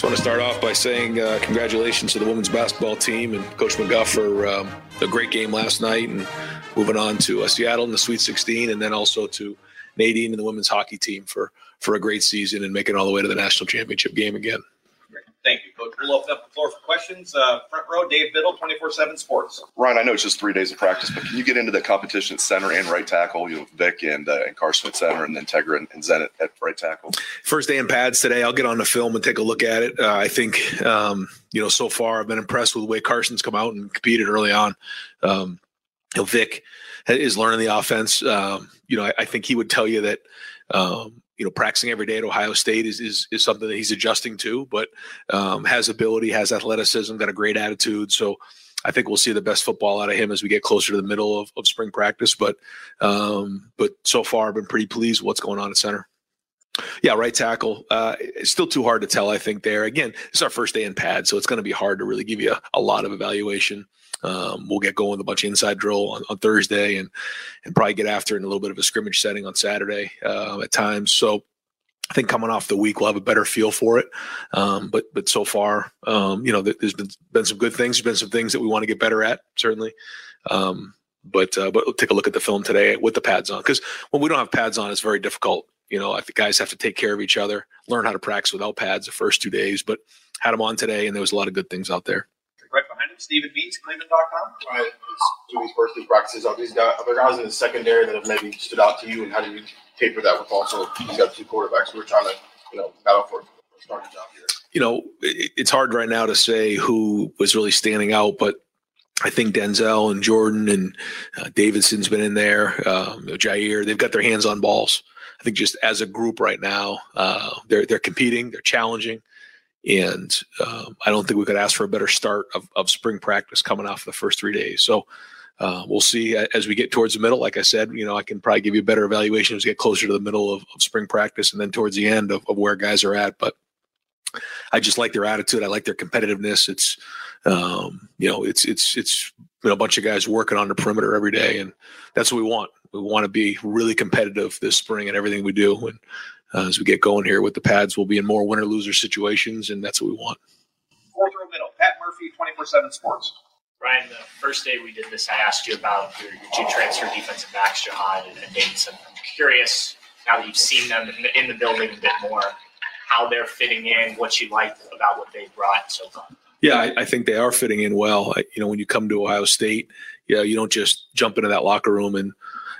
Just want to start off by saying congratulations to the women's basketball team and Coach McGuff for a great game last night and moving on to Seattle in the Sweet 16, and then also to Nadine and the women's hockey team for a great season and making it all the way to the national championship game again. Thank you, Coach. We'll open up the floor for questions. Front row, Dave Biddle, 24/7 Sports. Ryan, I know it's just 3 days of practice, but can you get into the competition at center and right tackle? Vic and Carson at center, and then Tegra and Zen at right tackle. First day in pads today. I'll get on the film and take a look at it. I think, so far I've been impressed with the way Carson's come out and competed early on. Vic is learning the offense. I think he would tell you that, practicing every day at Ohio State is something that he's adjusting to, but has ability, has athleticism, got a great attitude. So I think we'll see the best football out of him as we get closer to the middle of spring practice. But so far I've been pretty pleased with what's going on at center. Yeah, right tackle. It's still too hard to tell, I think, there. Again, it's our first day in pad, so it's going to be hard to really give you a lot of evaluation. We'll get going with a bunch of inside drill on Thursday and probably get after in a little bit of a scrimmage setting on Saturday at times. So I think coming off the week, we'll have a better feel for it. But so far, there's been some good things. There's been some things that we want to get better at, certainly. But take a look at the film today with the pads on, because when we don't have pads on, it's very difficult. I think guys have to take care of each other, learn how to practice without pads the first 2 days, but had them on today, and there was a lot of good things out there. Right behind him, Stephen Meats, Cleveland.com. Right, do these first two practices. Are these guys, other guys in the secondary that have maybe stood out to you, and how do you taper that with also he's got two quarterbacks who are trying to, battle for a starting job here? It's hard right now to say who was really standing out, but I think Denzel and Jordan and Davidson's been in there. Jair, they've got their hands on balls. I think just as a group right now, they're competing, they're challenging, and I don't think we could ask for a better start of spring practice coming off the first 3 days. So we'll see as we get towards the middle. Like I said, I can probably give you a better evaluation as we get closer to the middle of spring practice and then towards the end of where guys are at. But I just like their attitude. I like their competitiveness. It's a bunch of guys working on the perimeter every day, and that's what we want. We want to be really competitive this spring in everything we do. And as we get going here with the pads, we'll be in more winner-loser situations, and that's what we want. Fourth row middle, Pat Murphy, 24/7 Sports. Ryan, the first day we did this, I asked you about your two transfer defensive backs, Jihad and Davidson. I'm curious, now that you've seen them in the building a bit more, how they're fitting in, what you like about what they've brought so far. Yeah, I think they are fitting in well. When you come to Ohio State, you don't just jump into that locker room and,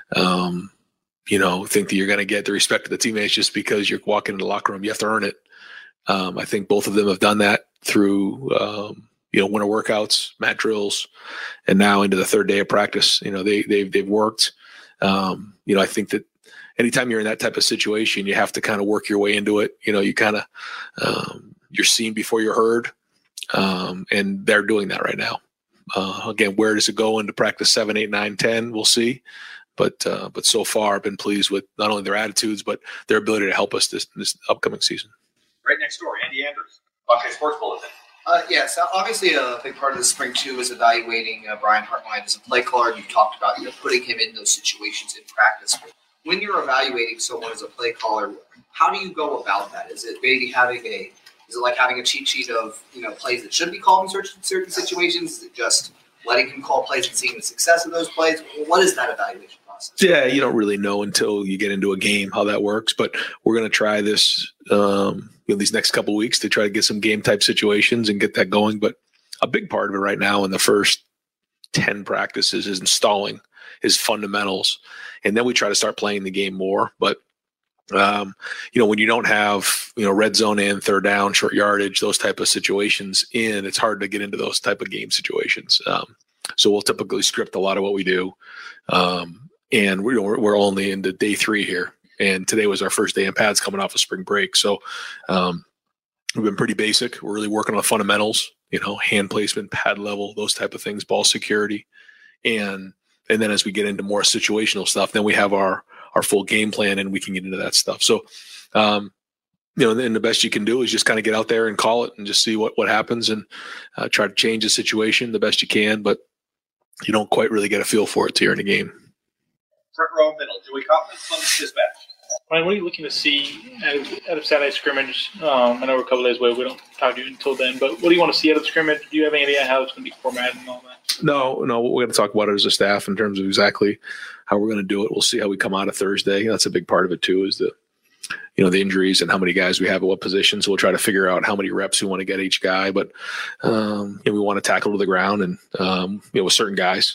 think that you're going to get the respect of the teammates just because you're walking into the locker room. You have to earn it. I think both of them have done that through, winter workouts, mat drills, and now into the third day of practice. They've worked. I think that anytime you're in that type of situation, you have to kind of work your way into it. You kind of you're seen before you're heard. And they're doing that right now. Again, where does it go into practice 7, 8, 9, 10? We'll see. But so far, I've been pleased with not only their attitudes, but their ability to help us this upcoming season. Right next door, Andy Andrews, Buckeye Sports Bulletin. Yes, obviously a big part of the spring, too, is evaluating Brian Hartline as a play caller. You've talked about putting him in those situations in practice. When you're evaluating someone as a play caller, how do you go about that? Is it maybe is it like having a cheat sheet of plays that should be called in certain situations? Is it just letting him call plays and seeing the success of those plays? What is that evaluation process? Yeah, you don't really know until you get into a game how that works. But we're going to try this these next couple of weeks to try to get some game type situations and get that going. But a big part of it right now in the first 10 practices is installing his fundamentals, and then we try to start playing the game more. But when you don't have, red zone and third down, short yardage, those type of situations it's hard to get into those type of game situations. So we'll typically script a lot of what we do. And we're only into day 3 here. And today was our first day in pads coming off of spring break. So we've been pretty basic. We're really working on the fundamentals, hand placement, pad level, those type of things, ball security. And then as we get into more situational stuff, then we have our full game plan and we can get into that stuff. So, and the best you can do is just kind of get out there and call it and just see what happens and try to change the situation the best you can, but you don't quite really get a feel for it till you're in a game. Front row middle, Joey Kaufman, Clemens Dispatch. Ryan, what are you looking to see out of Saturday scrimmage? I know we're a couple days away. We don't talk to you until then, but what do you want to see out of the scrimmage? Do you have any idea how it's going to be formatted and all that? No, we're going to talk about it as a staff in terms of exactly how we're going to do it. We'll see how we come out of Thursday. That's a big part of it too, is the injuries and how many guys we have at what positions. So we'll try to figure out how many reps we want to get each guy, but we want to tackle to the ground and with certain guys.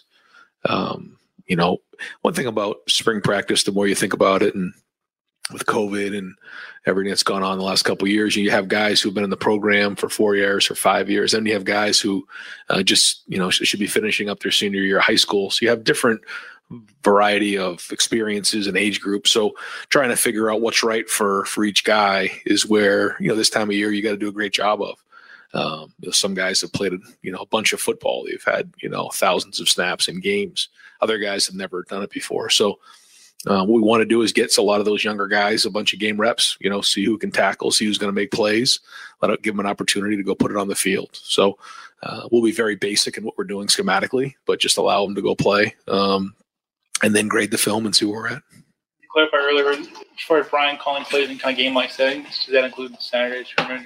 One thing about spring practice, the more you think about it, and with COVID and everything that's gone on the last couple of years, you have guys who've been in the program for 4 years or 5 years. Then you have guys who should be finishing up their senior year of high school. So you have different variety of experiences and age groups. So trying to figure out what's right for each guy is where, this time of year, you got to do a great job of. Some guys have played, a bunch of football. They've had, thousands of snaps in games. Other guys have never done it before. So what we want to do is get a lot of those younger guys a bunch of game reps, see who can tackle, see who's going to make plays, give them an opportunity to go put it on the field. So we'll be very basic in what we're doing schematically, but just allow them to go play and then grade the film and see where we're at. You clarified earlier, as far as Brian calling plays in kind of game-like settings, does that include Saturday scrimmage?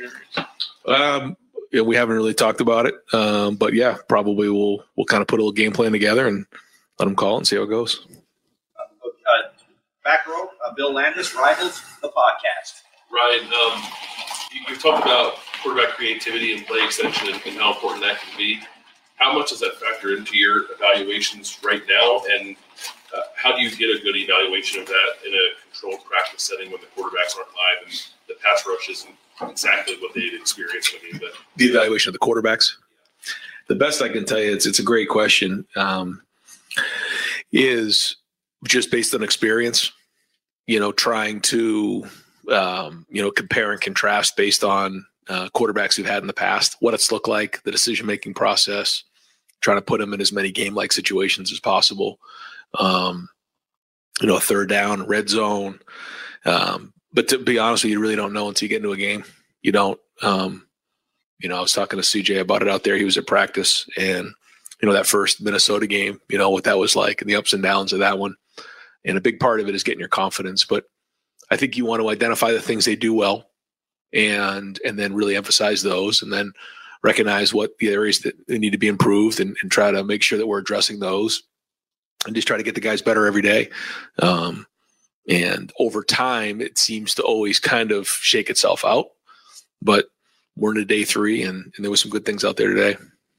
We haven't really talked about it, but yeah, probably we'll kind of put a little game plan together and let them call and see how it goes. Back row, Bill Landis, Rivals, the podcast. Ryan, you've talked about quarterback creativity and play extension and how important that can be. How much does that factor into your evaluations right now, and how do you get a good evaluation of that in a controlled practice setting when the quarterbacks aren't live and the pass rush isn't exactly what they'd experienced when they the evaluation of the quarterbacks? The best I can tell you, it's a great question, is just based on experience, trying to, compare and contrast based on quarterbacks we've had in the past, what it's looked like, the decision-making process, trying to put them in as many game-like situations as possible. Third down, red zone. But to be honest with you, you really don't know until you get into a game. You don't, I was talking to CJ about it out there. He was at practice, and, that first Minnesota game, what that was like and the ups and downs of that one. And a big part of it is getting your confidence. But I think you want to identify the things they do well and then really emphasize those, and then recognize what the areas that need to be improved and try to make sure that we're addressing those and just try to get the guys better every day. And over time, it seems to always kind of shake itself out. But we're into day 3, and there was some good things out there today.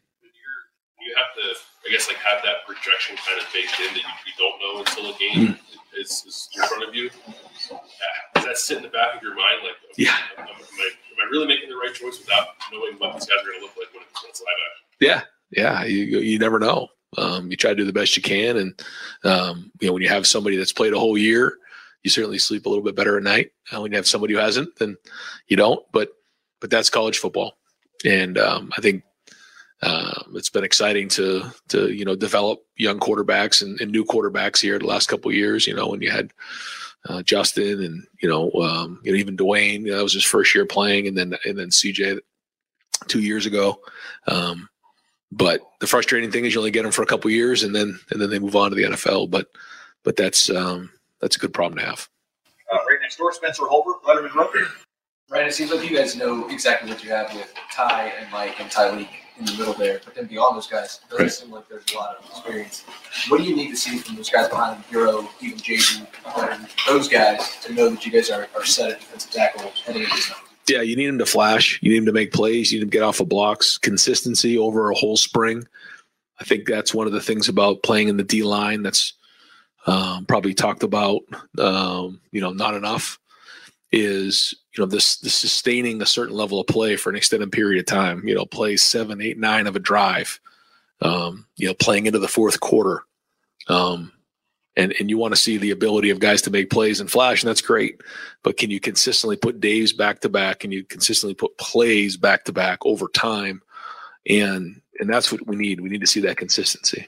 You have to, have that projection kind of baked in that you don't know until a game is in front of you. Does that sit in the back of your mind? Like, yeah, am I really making the right choice without knowing what these guys are going to look like when it's live action? Yeah. You never know. You try to do the best you can, and when you have somebody that's played a whole year, you certainly sleep a little bit better at night. When you have somebody who hasn't, then you don't. But that's college football, and I think it's been exciting to develop young quarterbacks and new quarterbacks here the last couple of years. When you had Justin and even Dwayne, that was his first year playing, and then CJ 2 years ago. But the frustrating thing is you only get them for a couple of years, and then they move on to the NFL. But that's a good problem to have. Right next door, Spencer Holbrook, Letterman Road. Right, it seems like you guys know exactly what you have with Ty and Mike and Tyleek in the middle there. But then beyond those guys, it doesn't seem like there's a lot of experience. What do you need to see from those guys behind the bureau, even JD, those guys, to know that you guys are set at defensive tackle heading into this time? Yeah, you need them to flash. You need them to make plays. You need them to get off of blocks. Consistency over a whole spring. I think that's one of the things about playing in the D-line that's probably talked about, not enough, is, this sustaining a certain level of play for an extended period of time. Play 7, 8, 9 of a drive, playing into the fourth quarter. And you want to see the ability of guys to make plays and flash, and that's great. But can you consistently put days back to back? Can you consistently put plays back to back over time? And that's what we need. We need to see that consistency.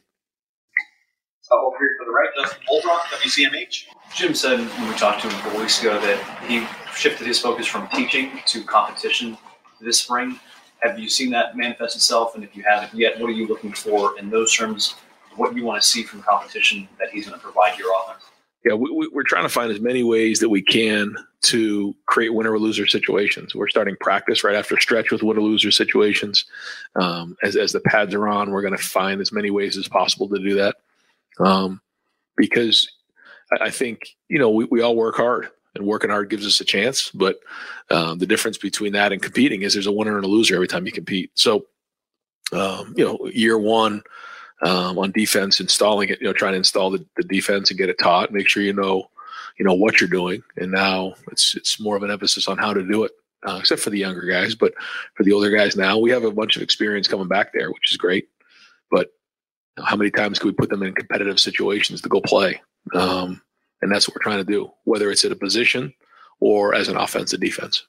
Over here to the right, Justin Holbrook, WCMH. Jim said when we talked to him 4 weeks ago that he shifted his focus from teaching to competition this spring. Have you seen that manifest itself? And if you haven't yet, what are you looking for in those terms? What you want to see from competition that he's going to provide your offense? Yeah, we're trying to find as many ways that we can to create winner or loser situations. We're starting practice right after stretch with winner or loser situations. As the pads are on, we're going to find as many ways as possible to do that. Because I think, we all work hard, and working hard gives us a chance. But the difference between that and competing is there's a winner and a loser every time you compete. So, year one, on defense, installing it, trying to install the defense and get it taught, make sure you know what you're doing. And now it's more of an emphasis on how to do it, except for the younger guys. But for the older guys now, we have a bunch of experience coming back there, which is great. But how many times can we put them in competitive situations to go play? And that's what we're trying to do, whether it's at a position or as an offensive defense.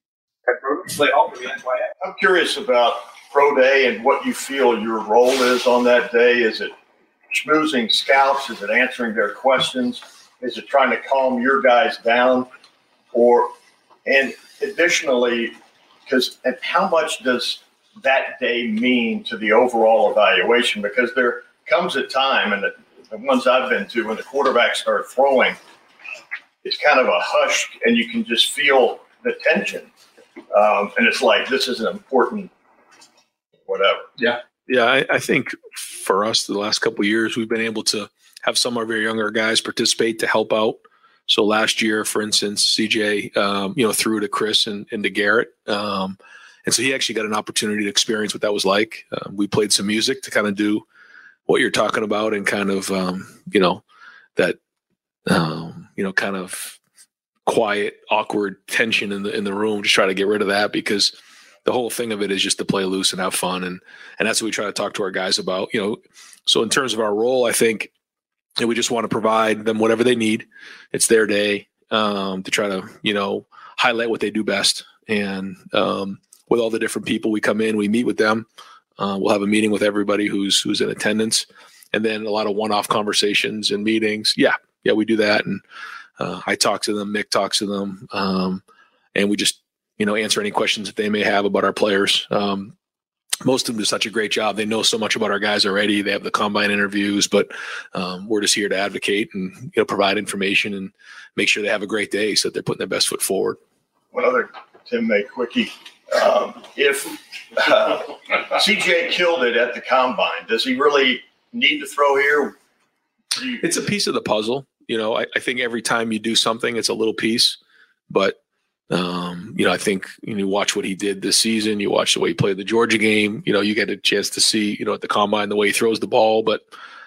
I'm curious about Pro Day and what you feel your role is on that day. Is it schmoozing scouts? Is it answering their questions? Is it trying to calm your guys down? And additionally, and how much does that day mean to the overall evaluation? Because there comes a time, and the ones I've been to, when the quarterbacks start throwing, it's kind of a hush, and you can just feel the tension. And it's like, this is an important whatever. Yeah. I think for us, the last couple of years, we've been able to have some of our younger guys participate to help out. So last year, for instance, CJ, threw to Chris and to Garrett. And so he actually got an opportunity to experience what that was like. We played some music to kind of do what you're talking about, and kind of, that, kind of quiet, awkward tension in the room, just try to get rid of that, because the whole thing of it is just to play loose and have fun. And that's what we try to talk to our guys about, So in terms of our role, I think we just want to provide them whatever they need. It's their day, to try to, highlight what they do best. And with all the different people we come in, we meet with them. We'll have a meeting with everybody who's in attendance, and then a lot of one-off conversations and meetings. Yeah, we do that. And I talk to them, Mick talks to them, and we just, answer any questions that they may have about our players. Most of them do such a great job. They know so much about our guys already. They have the combine interviews, but we're just here to advocate and provide information and make sure they have a great day, so that they're putting their best foot forward. One other Tim May quickie. If CJ killed it at the combine, does he really need to throw here? It's a piece of the puzzle. I think every time you do something, it's a little piece. But, I think you watch what he did this season. You watch the way he played the Georgia game. You get a chance to see, at the combine, the way he throws the ball. But,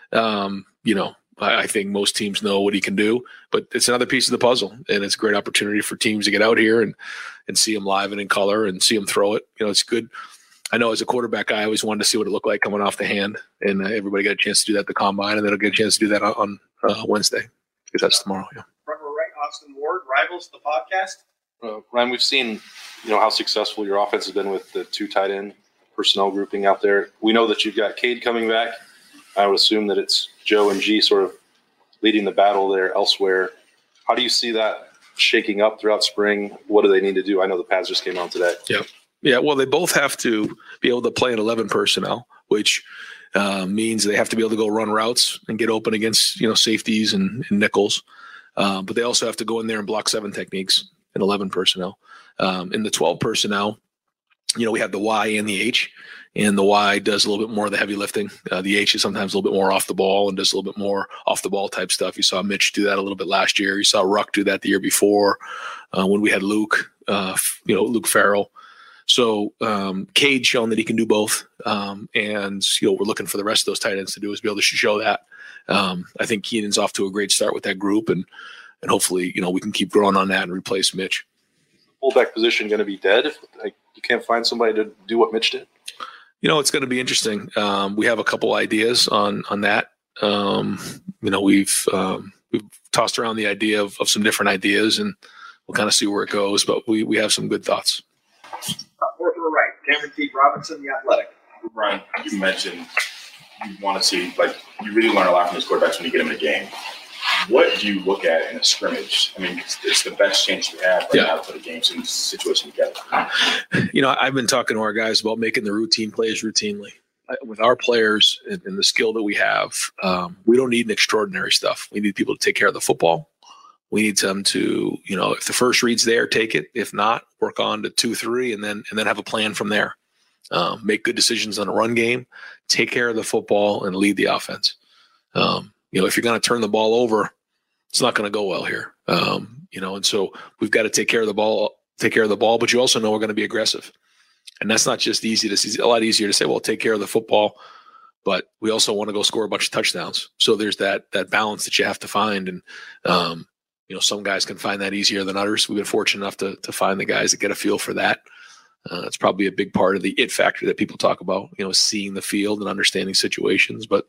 I think most teams know what he can do. But it's another piece of the puzzle. And it's a great opportunity for teams to get out here and see him live and in color and see him throw it. It's good. I know as a quarterback, I always wanted to see what it looked like coming off the hand. And everybody got a chance to do that at the combine. And then they'll get a chance to do that on Wednesday, because that's tomorrow. Yeah. Front row right, Austin Ward, Rivals, the podcast. Ryan, we've seen, how successful your offense has been with the 2 tight end personnel grouping out there. We know that you've got Cade coming back. I would assume that it's Joe and G sort of leading the battle there elsewhere. How do you see that shaking up throughout spring? What do they need to do? I know the pads just came out today. Yeah. Well, they both have to be able to play in 11 personnel, which means they have to be able to go run routes and get open against, safeties and nickels. But they also have to go in there and block 7 techniques in 11 personnel. In the 12 personnel, we have the Y and the H, and the Y does a little bit more of the heavy lifting. The H is sometimes a little bit more off the ball and does a little bit more off the ball type stuff. You saw Mitch do that a little bit last year. You saw Ruck do that the year before when we had Luke, Luke Farrell. So Cade shown that he can do both. And, we're looking for the rest of those tight ends to do is be able to show that. I think Keenan's off to a great start with that group, and hopefully, we can keep growing on that and replace Mitch. Fullback position going to be dead if you can't find somebody to do what Mitch did? It's going to be interesting. We have a couple ideas on that. We've tossed around the idea of some different ideas, and we'll kind of see where it goes, but we have some good thoughts. Fourth to the right, Cameron T. Robinson, The Athletic. Brian, you mentioned you want to see, you really learn a lot from these quarterbacks when you get them in a game. What do you look at in a scrimmage? I mean, it's the best chance you have now to put a game situation together. I've been talking to our guys about making the routine plays routinely. with our players and the skill that we have, we don't need an extraordinary stuff. We need people to take care of the football. We need them to, if the first read's there, take it. If not, work on to 2-3, and then have a plan from there. Make good decisions on a run game, take care of the football, and lead the offense. If you're going to turn the ball over, it's not going to go well here. And so we've got to take care of the ball, but you also know we're going to be aggressive. And that's not just easy to see. It's a lot easier to say, well, take care of the football, but we also want to go score a bunch of touchdowns. So there's that balance that you have to find. And, some guys can find that easier than others. We've been fortunate enough to find the guys that get a feel for that. It's probably a big part of the it factor that people talk about, seeing the field and understanding situations. But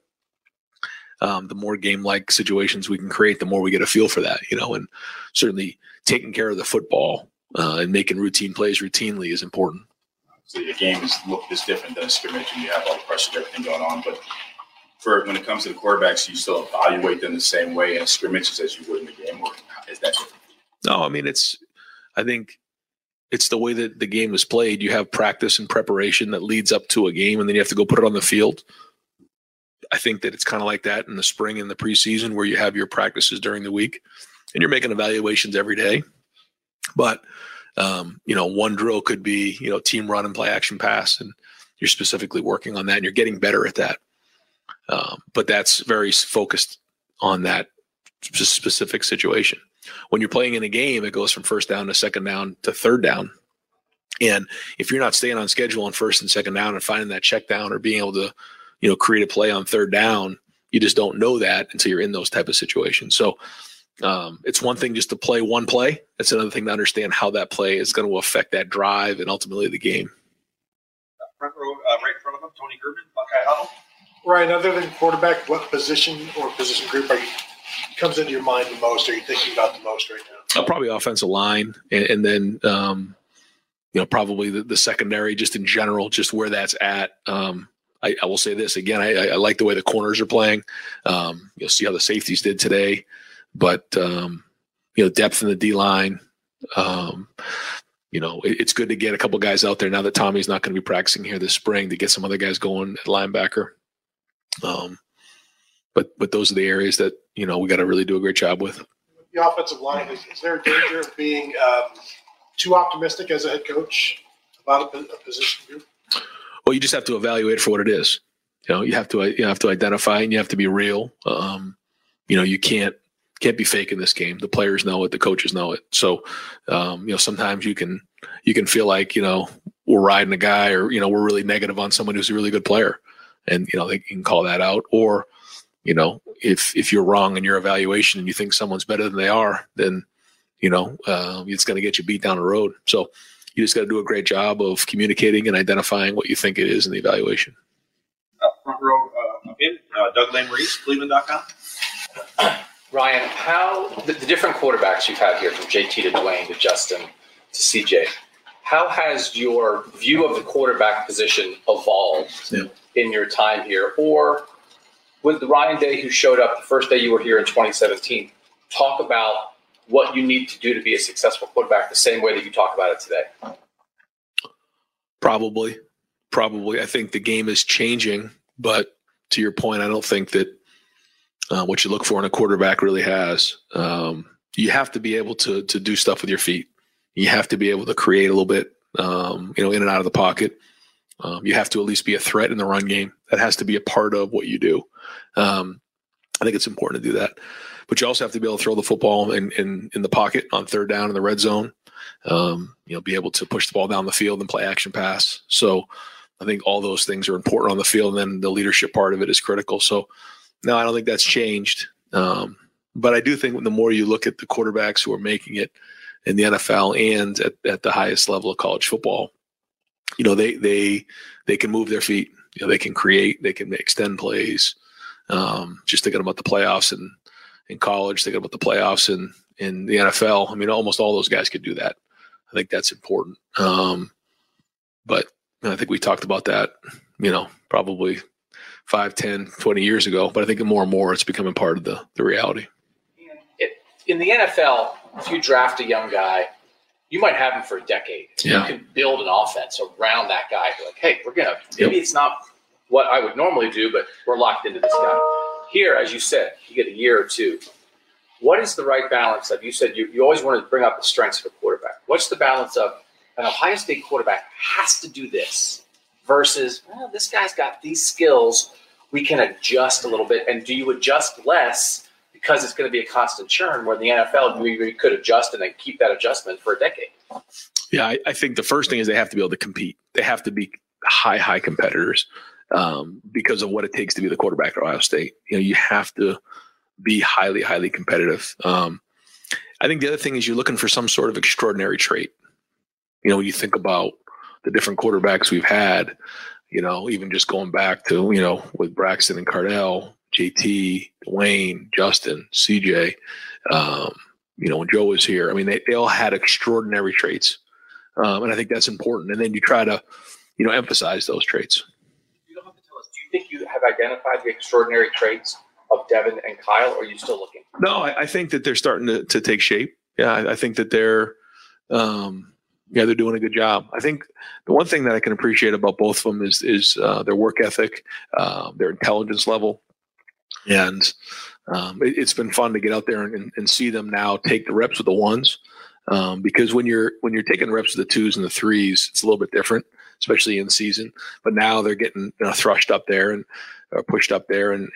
the more game-like situations we can create, the more we get a feel for that, and certainly taking care of the football and making routine plays routinely is important. So your game is different than a scrimmage, and you have all the pressure and everything going on. But when it comes to the quarterbacks, you still evaluate them the same way in scrimmages as you would in the game, or is that different? No, I think it's the way that the game is played. You have practice and preparation that leads up to a game, and then you have to go put it on the field. I think that it's kind of like that in the spring and the preseason, where you have your practices during the week and you're making evaluations every day. But, one drill could be, team run and play action pass, and you're specifically working on that and you're getting better at that. But that's very focused on that specific situation. When you're playing in a game, it goes from first down to second down to third down. And if you're not staying on schedule on first and second down and finding that check down or being able to, create a play on third down, you just don't know that until you're in those type of situations. So it's one thing just to play one play. It's another thing to understand how that play is going to affect that drive and ultimately the game. Front row, right in front of him, Tony German, Buckeye Huddle. Ryan, other than quarterback, what position or position group comes into your mind the most? Are you thinking about the most right now? Probably offensive line, and then probably the secondary, just in general, just where that's at. I will say this again. I like the way the corners are playing. You'll see how the safeties did today, but depth in the D line. It's good to get a couple guys out there now that Tommy's not going to be practicing here this spring, to get some other guys going at linebacker. But those are the areas that we got to really do a great job with. The offensive line, is there a danger of being too optimistic as a head coach about a position group? Well, you just have to evaluate for what it is. You have to identify, and you have to be real. You can't be fake in this game. The players know it, the coaches know it. So, sometimes you can feel like we're riding a guy, or we're really negative on someone who's a really good player, and they can call that out. Or if you're wrong in your evaluation and you think someone's better than they are, then it's going to get you beat down the road. So you just got to do a great job of communicating and identifying what you think it is in the evaluation. Front row, Doug Lane-Reese, Cleveland.com. Ryan, how the different quarterbacks you've had here, from JT to Dwayne to Justin to CJ, how has your view of the quarterback position evolved in your time here? Or with the Ryan Day who showed up the first day you were here in 2017, talk about what you need to do to be a successful quarterback the same way that you talk about it today? Probably. I think the game is changing, but to your point, I don't think that what you look for in a quarterback really has. You have to be able to do stuff with your feet. You have to be able to create a little bit, in and out of the pocket. You have to at least be a threat in the run game. That has to be a part of what you do. I think it's important to do that. But you also have to be able to throw the football in the pocket on third down in the red zone. Be able to push the ball down the field and play action pass. So I think all those things are important on the field, and then the leadership part of it is critical. So no, I don't think that's changed. But I do think the more you look at the quarterbacks who are making it in the NFL and at the highest level of college football, they can move their feet. They can create, they can extend plays. Just thinking about the playoffs and in college, thinking about the playoffs in the NFL. Almost all those guys could do that. I think that's important. But I think we talked about that, probably 5, 10, 20 years ago. But I think more and more it's becoming part of the reality. In the NFL, if you draft a young guy, you might have him for a decade. Yeah. You can build an offense around that guy. Like, hey, maybe it's not what I would normally do, but we're locked into this guy. Here, as you said, you get a year or two. What is the right balance of, you said you always wanted to bring up the strengths of a quarterback. What's the balance of an Ohio State quarterback has to do this versus, well, this guy's got these skills, we can adjust a little bit. And do you adjust less because it's going to be a constant churn, where in the NFL we could adjust and then keep that adjustment for a decade? Yeah, I think the first thing is they have to be able to compete. They have to be high competitors because of what it takes to be the quarterback at Ohio State. You have to be highly competitive. I think the other thing is you're looking for some sort of extraordinary trait. When you think about the different quarterbacks we've had, even just going back to, with Braxton and Cardell, JT, Dwayne, Justin, CJ, when Joe was here, I mean, they all had extraordinary traits. And I think that's important. And then you try to, emphasize those traits. You don't have to tell us. Do you think you have identified the extraordinary traits of Devin and Kyle, or are you still looking? No, I think that they're starting to take shape. Yeah, I think that they're doing a good job. I think the one thing that I can appreciate about both of them is their work ethic, their intelligence level. And it's been fun to get out there and see them now take the reps with the ones. Because when you're taking reps with the twos and the threes, it's a little bit different, especially in season. But now they're getting thrust up there and pushed up there, and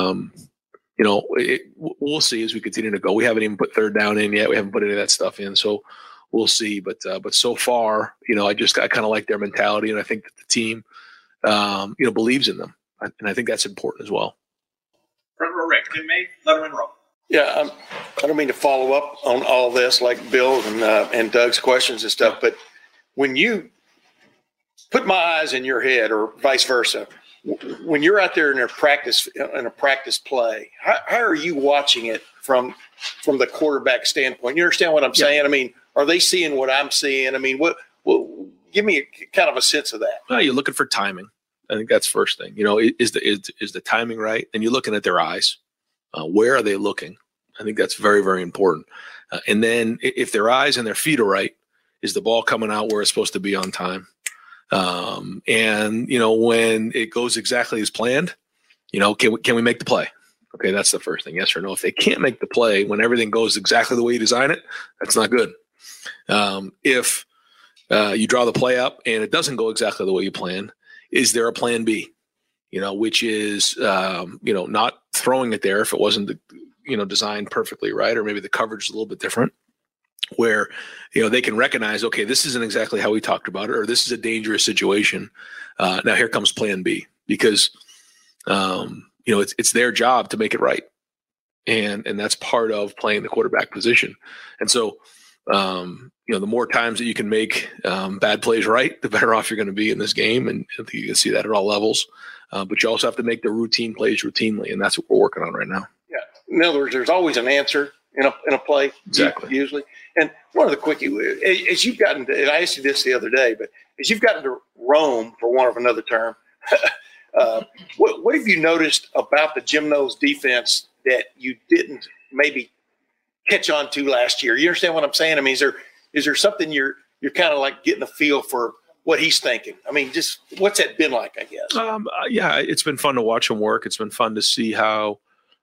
we'll see as we continue to go. We haven't even put third down in yet. We haven't put any of that stuff in, so we'll see. But so far, I kind of like their mentality, and I think that the team, believes in them, and I think that's important as well. Front row, Rick. Tim May, Letterman Row. Yeah, I don't mean to follow up on all this like Bill and Doug's questions and stuff, but when you put my eyes in your head, or vice versa, when you're out there in a practice play, how are you watching it from the quarterback standpoint? You understand what I'm saying? I mean, are they seeing what I'm seeing? I mean, what give me kind of a sense of that. Well, you're looking for timing. I think that's first thing. Is the timing right? And you're looking at their eyes. Where are they looking? I think that's very, very important. And then if their eyes and their feet are right, is the ball coming out where it's supposed to be on time? And when it goes exactly as planned, can we make the play? Okay, that's the first thing. Yes or no. If they can't make the play when everything goes exactly the way you design it, that's not good. If you draw the play up and it doesn't go exactly the way you plan, is there a plan B? Which is not throwing it there if it wasn't designed perfectly right, or maybe the coverage is a little bit different, where they can recognize, okay, this isn't exactly how we talked about it, or this is a dangerous situation. Now here comes plan B, because it's their job to make it right, and that's part of playing the quarterback position. And so the more times that you can make bad plays right, the better off you're going to be in this game, and I think you can see that at all levels. But you also have to make the routine plays routinely, and that's what we're working on right now. Yeah. In other words, there's always an answer in a play. Exactly. Usually. And one of the quickie, as you've gotten to, and I asked you this the other day, but as you've gotten to roam, for want of another term, what have you noticed about the Jim Knowles defense that you didn't maybe catch on to last year? You understand what I'm saying? I mean, is there something you're kind of like getting a feel for what he's thinking? I mean, just what's that been like, I guess? Yeah, it's been fun to watch him work. It's been fun to see how,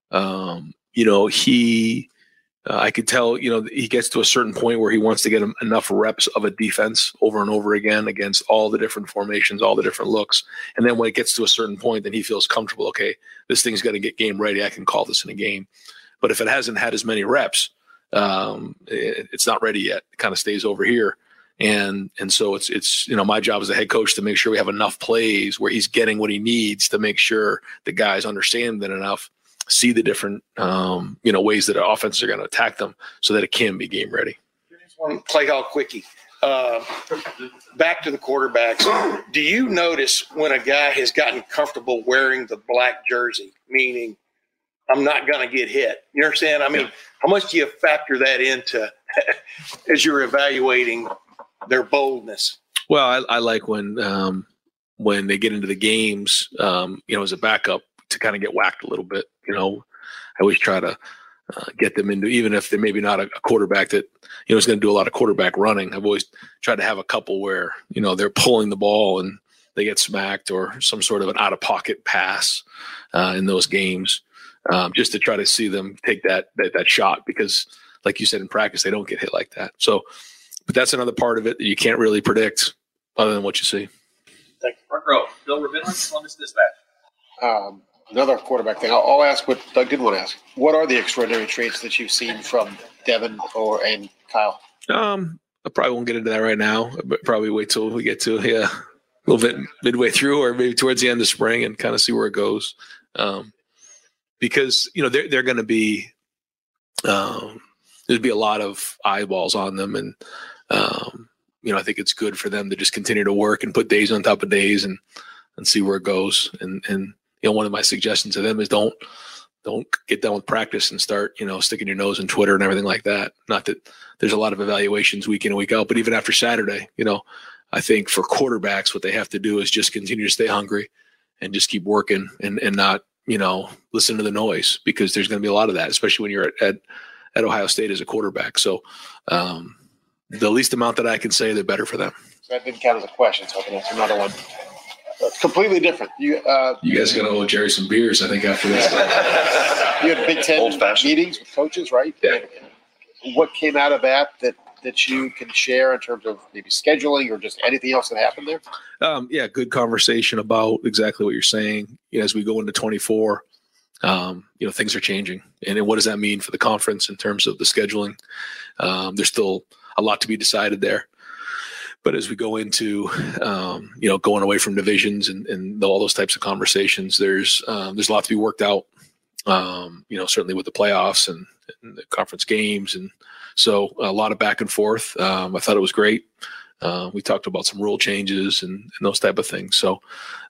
I could tell, he gets to a certain point where he wants to get enough reps of a defense over and over again against all the different formations, all the different looks. And then when it gets to a certain point, then he feels comfortable. Okay, this thing's going to get game ready. I can call this in a game. But if it hasn't had as many reps, it's not ready yet. It kind of stays over here. And so it's my job as a head coach to make sure we have enough plays where he's getting what he needs to make sure the guys understand that enough, see the different ways that our offenses are going to attack them so that it can be game ready. One play call quickie. Back to the quarterbacks. Do you notice when a guy has gotten comfortable wearing the black jersey, meaning I'm not going to get hit? You understand? I mean, how much do you factor that into as you're evaluating their boldness? Well, I like when they get into the games, as a backup, to kind of get whacked a little bit. I always try to get them into, even if they're maybe not a quarterback that is going to do a lot of quarterback running. I've always tried to have a couple where they're pulling the ball and they get smacked or some sort of an out of pocket pass in those games, just to try to see them take that shot, because like you said, in practice, they don't get hit like that. So, but that's another part of it that you can't really predict other than what you see. Thank you. Front row, Bill Rabinowitz, Columbus Dispatch. Another quarterback thing. I'll ask what Doug didn't want to ask. What are the extraordinary traits that you've seen from Devin and Kyle? I probably won't get into that right now, but probably wait till we get to a little bit midway through, or maybe towards the end of spring, and kind of see where it goes. Because they're going to be there'd be a lot of eyeballs on them, and I think it's good for them to just continue to work and put days on top of days and see where it goes. And one of my suggestions to them is don't get done with practice and start sticking your nose in Twitter and everything like that. Not that there's a lot of evaluations week in and week out, but even after Saturday, I think for quarterbacks, what they have to do is just continue to stay hungry and just keep working and not listen to the noise, because there's going to be a lot of that, especially when you're at Ohio State as a quarterback. So the least amount that I can say, the better for them. So that didn't count as a question, so I can answer another one. It's completely different. You guys are going to owe Jerry some beers, I think, after this. You had Big Ten meetings with coaches, right? Yeah. What came out of that you can share in terms of maybe scheduling or just anything else that happened there? Good conversation about exactly what you're saying. As we go into 24, things are changing. And what does that mean for the conference in terms of the scheduling? There's still a lot to be decided there. But as we go into, going away from divisions and all those types of conversations, there's a lot to be worked out, certainly with the playoffs and the conference games. And so a lot of back and forth. I thought it was great. We talked about some rule changes and those type of things. So,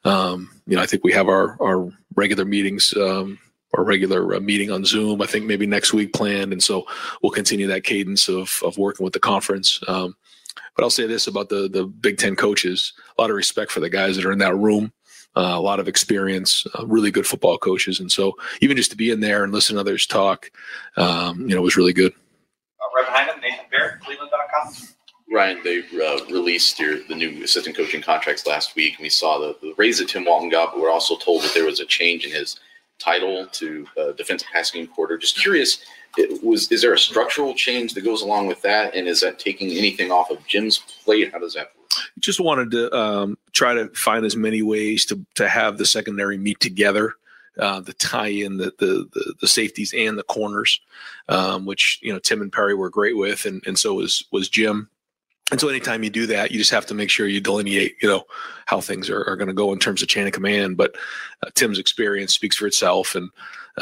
I think we have our regular meetings, our regular meeting on Zoom, I think maybe next week planned. And so we'll continue that cadence of working with the conference. But I'll say this about the Big Ten coaches: a lot of respect for the guys that are in that room, a lot of experience, really good football coaches. And so even just to be in there and listen to others talk, was really good. Right behind him, Nathan Barrett, Cleveland.com. Ryan, they released the new assistant coaching contracts last week, and we saw the raise that Tim Walton got, but we're also told that there was a change in his title to defensive passing coordinator. Just curious, is there a structural change that goes along with that, and is that taking anything off of Jim's plate? How does that work? Just wanted to try to find as many ways to have the secondary meet together, the tie in the safeties and the corners, which Tim and Perry were great with, and so was Jim. And so anytime you do that, you just have to make sure you delineate, how things are going to go in terms of chain of command. But Tim's experience speaks for itself, and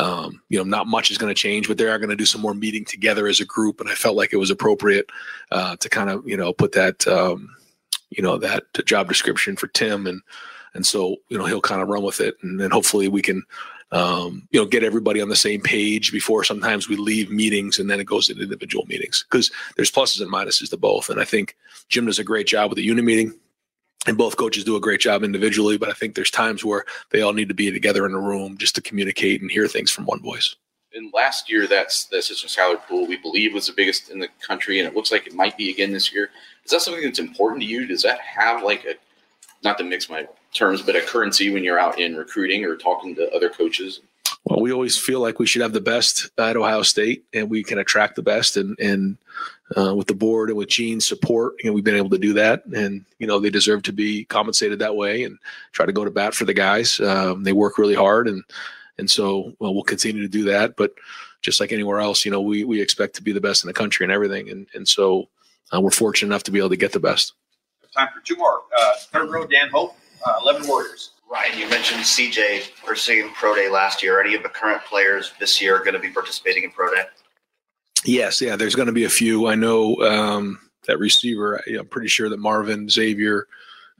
not much is going to change, but they are going to do some more meeting together as a group. And I felt like it was appropriate to kind of put that that job description for Tim, and so he'll kind of run with it, and then hopefully we can get everybody on the same page before sometimes we leave meetings and then it goes into individual meetings, because there's pluses and minuses to both. And I think Jim does a great job with the unit meeting, and both coaches do a great job individually, but I think there's times where they all need to be together in a room just to communicate and hear things from one voice. And last year, that's the assistant salary pool, we believe, was the biggest in the country, and it looks like it might be again this year. Is that something that's important to you? Does that have not to mix my terms, but a currency when you're out in recruiting or talking to other coaches? Well, we always feel like we should have the best at Ohio State, and we can attract the best. And with the board and with Gene's support, we've been able to do that. And they deserve to be compensated that way, and try to go to bat for the guys. They work really hard, and so we'll continue to do that. But just like anywhere else, we expect to be the best in the country and everything. And so we're fortunate enough to be able to get the best. Time for two more. Third row, Dan Hope, 11 Warriors. Ryan, you mentioned CJ participating in Pro Day last year. Are any of the current players this year going to be participating in Pro Day? Yes, yeah, there's going to be a few. I know that receiver, I'm pretty sure that Marvin, Xavier,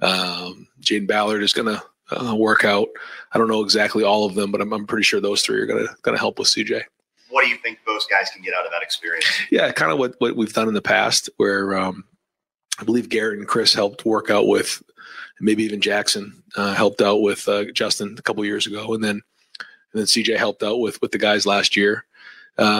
Jaden Ballard is going to work out. I don't know exactly all of them, but I'm pretty sure those three are going to help with CJ. What do you think those guys can get out of that experience? Yeah, kind of what we've done in the past, where I believe Garrett and Chris helped work out with, maybe even Jackson helped out with Justin a couple years ago, and then CJ helped out with the guys last year,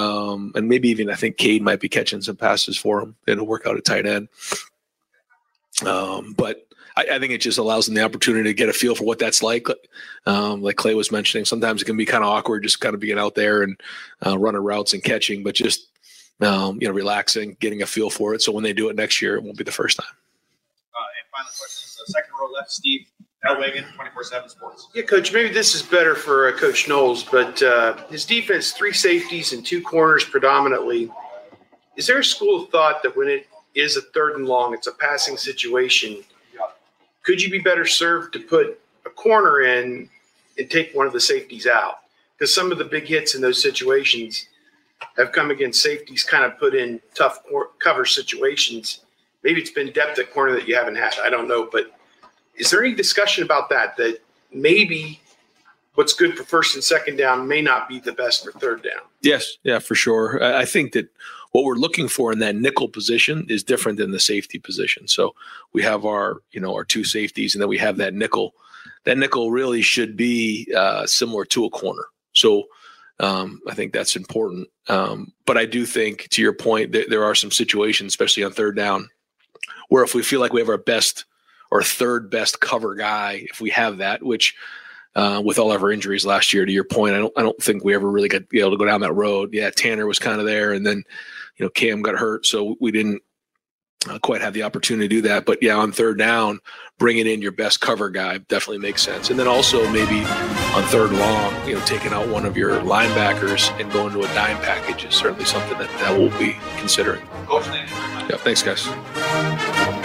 and maybe even I think Cade might be catching some passes for him. It'll work out at tight end. But I think it just allows them the opportunity to get a feel for what that's like. Like Clay was mentioning, sometimes it can be kind of awkward just kind of being out there and running routes and catching, but just, relaxing, getting a feel for it. So when they do it next year, it won't be the first time. And final questions, second row left, Steve Elwagen, 24/7 Sports. Yeah, Coach, maybe this is better for Coach Knowles, but his defense, 3 safeties and 2 corners predominantly. Is there a school of thought that when it is a 3rd and long, it's a passing situation, could you be better served to put a corner in and take one of the safeties out? Because some of the big hits in those situations have come against safeties kind of put in tough cover situations. Maybe it's been depth at corner that you haven't had. I don't know. But is there any discussion about that maybe what's good for 1st and 2nd down may not be the best for 3rd down? Yes. Yeah, for sure. I think that what we're looking for in that nickel position is different than the safety position. So we have our 2 safeties, and then we have that nickel. That nickel really should be similar to a corner. So I think that's important. But I do think, to your point, that there are some situations, especially on 3rd down, where if we feel like we have our best or 3rd best cover guy, if we have that, which with all of our injuries last year, to your point, I don't think we ever really got able to go down that road. Yeah, Tanner was kind of there, and then Cam got hurt, so we didn't quite have the opportunity to do that. But yeah, on 3rd down, bringing in your best cover guy definitely makes sense. And then also maybe on 3rd long, taking out one of your linebackers and going to a dime package is certainly something that we'll be considering. Coach, thank you very much. Yeah, thanks, guys.